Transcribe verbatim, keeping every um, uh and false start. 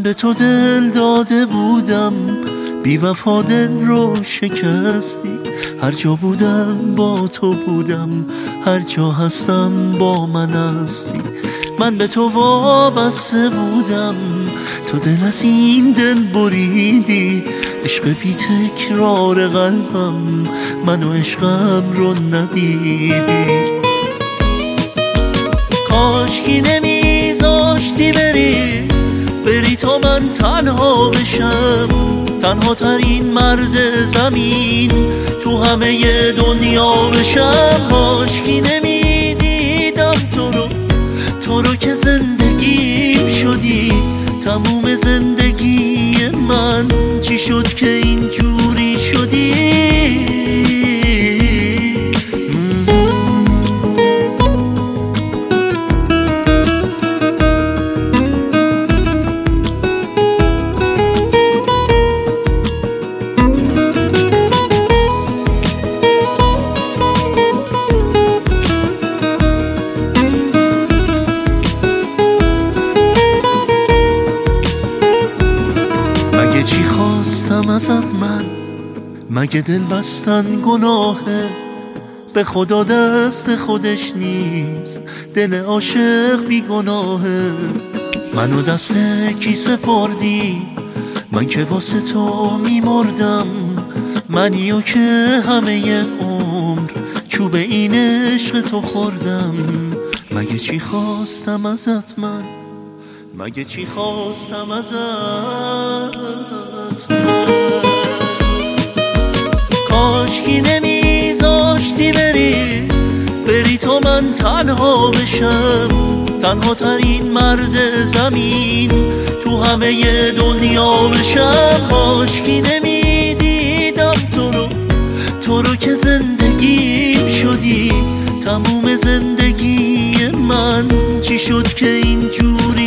به تو دل داده بودم، بی وفا دل رو شکستی. هر جا بودم با تو بودم، هر جا هستم با من هستی. من به تو وابسته بودم، تو دل از این دل بریدی. عشق بی تکرار قلبم، من و عشقم رو ندیدی. کاشکی نمیذاشتی بری، بری تا من تنها بشم. تنها ترین مرد زمین تو همه دنیا بشم. کاشکی نمیدیدم تو رو، تو رو که زندگیم شدی. تموم زندگی من چی شد که اینجوری شدی؟ مگه چی خواستم ازت من؟ مگه دل بستن گناهه؟ به خدا دست خودش نیست، دل عاشق بی گناهه. منو دست کی سپردی؟ من که واسه تو میمردم. منیو که همه عمر چوب این عشق تو خوردم. مگه چی خواستم ازت من؟ مگه چی خواستم ازت من؟ کاشکی نمیذاشتی بری، بری تا من تنها بشم. تنها ترین مرد زمین تو همه دنیا بشم. کاشکی نمیدیدم تو رو، تو رو که زندگیم شدی. تموم زندگی من چی شد که اینجوری